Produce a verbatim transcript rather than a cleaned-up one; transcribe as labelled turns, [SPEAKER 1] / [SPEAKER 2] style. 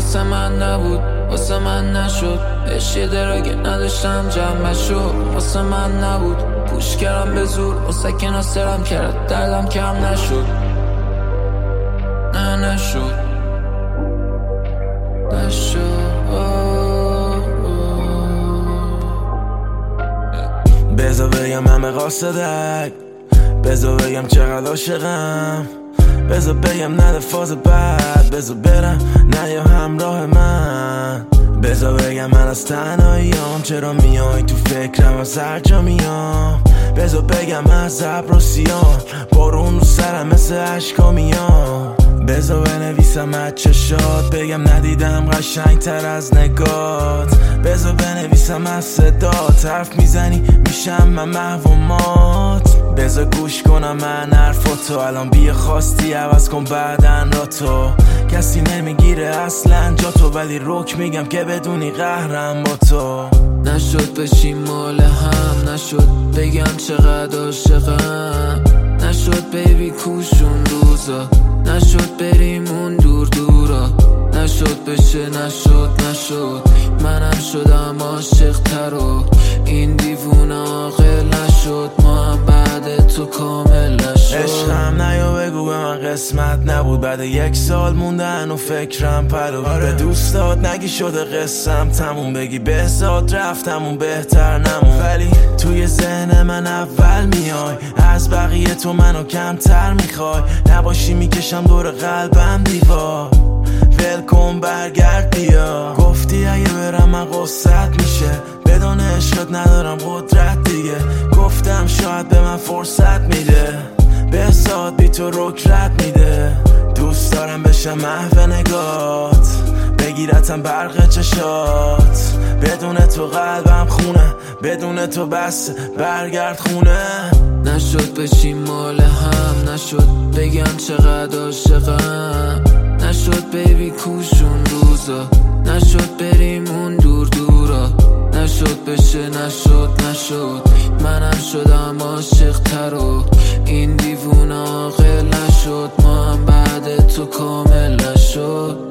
[SPEAKER 1] واسه من نبود، واسه من نشد. عشق درگه نداشتم جمع شد، واسه من نبود. پوش کردم به زور، واسه که ناصرم کرد دردم کم نشد. نه نشد نشد.
[SPEAKER 2] بذار بگم همه قاصدک، بذار بگم چقدر عاشقم، بذار بگم نده فاز بد، بذار برم نه یا همراه من، بذار بگم من از تنهاییام چرا میای تو فکرم از هر جا میام، بذار بگم از ابر و سیام بارون رو سرم مثل عشقا میام، بذار بنویسم از چشات بگم ندیدم قشنگ تر از نگات، بذار بنویسم از صدات حرف میزنی میشم من محو و مات، بذار گوش کنم من حرفاتو الان بیا خواستی عوض کن بعدن را تو، کسی نمیگیره اصلا جا تو ولی رک میگم که بدونی قهرم با تو.
[SPEAKER 1] نشد بشیم مال هم، نشد بگم چقدر عاشقم، نشد بیبی کوشون روزا، نشد بریم اون دور دورا، نشد بشه نشد نشد. منم شدم عاشق تر و این دیوونه عاقل نشد، ما هم بعد تو کامل نشد.
[SPEAKER 2] عشقم نیا بگو به من قسمت نبود، بعد یک سال موندن و فکرم پلو آره. به دوستات نگی شده قسم تموم، بگی به زاد رفتمون بهتر نمون، ولی توی ذهن من اول میای، از بقیه تو منو کمتر میخوای، نباشی میکشم دور قلبم دیوار، ولکن برگرد بیا، گفتی اگه برم من قصت میشه، بدون عشقت ندارم قدرت دیگه، گفتم شاید به من فرصت میده، به ساد بی تو رکرت میده، دوست دارم بشم محو نگات، بگیرتم برق چشات، بدون تو قلبم خونه، بدون تو بس برگرد خونه.
[SPEAKER 1] نشد بشیم مال هم، نشد بگم چقدر عاشقم، نشد بیبی کوشون روزا، نشد بریم اون دور دورا، نشد بشه نشد نشد. منم شدم عاشق تر و این دیوونه عاقل نشد، ما هم بعد تو کامل نشد.